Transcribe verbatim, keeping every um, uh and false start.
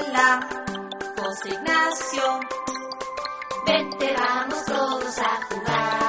escuela. José Ignacio, vente, vamos todos a jugar.